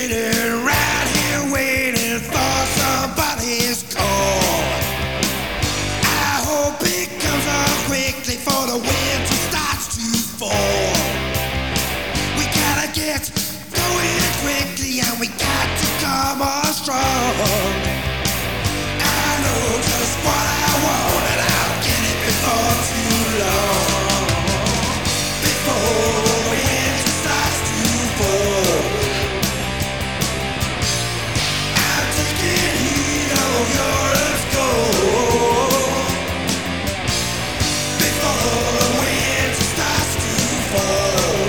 sitting right here waiting for somebody's call. I hope it comes on quickly for the winter starts to fall. We gotta get going quickly and we got to come on strong. I know just what I want and I'll get it before too long. Before the winter starts to fall, I'm taking heed of Europe's gold. Before the winter starts to fall,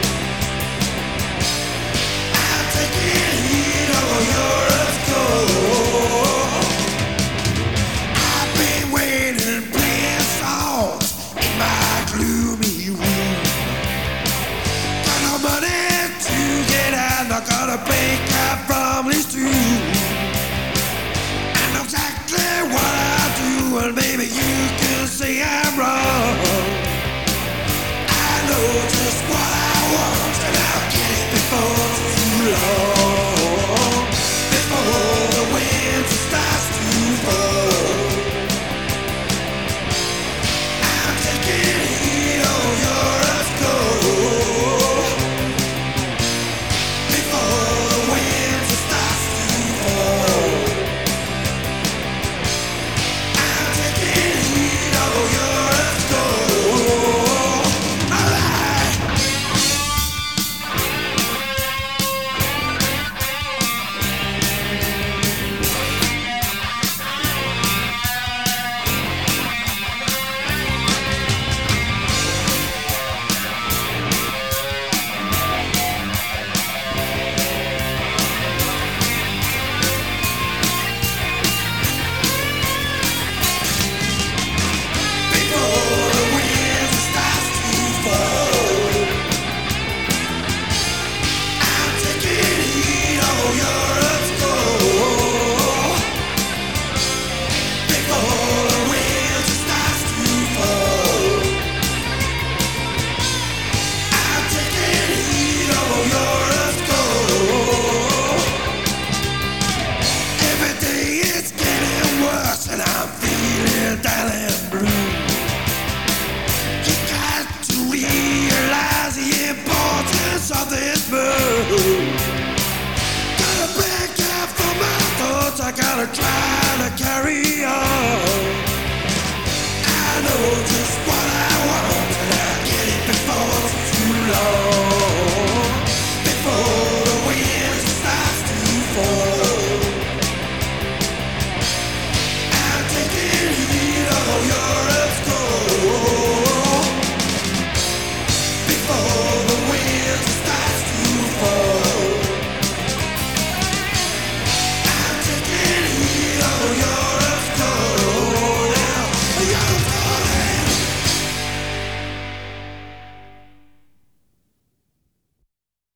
I'm taking heed of Europe's gold. I've been waiting, playing songs in my gloomy room. Got no money to get out, not gonna break out from this tune. I know exactly what I do, and maybe you can say I'm wrong. I know just what I want, and I'll get it before too long. Before the winter starts to fall, I'm taking heed of Europe's gold. Before the winter starts to fall, I'm taking heed of Europe's gold. Alright. Before the winter starts to fall, I'm taking heed of Europe's gold. Before the winter starts to fall, I'm taking heed of Europe's gold. Every day it's getting worse and I'm feeling down and blue. You got to realize the importance of this move. Gotta back out from my thoughts, I gotta try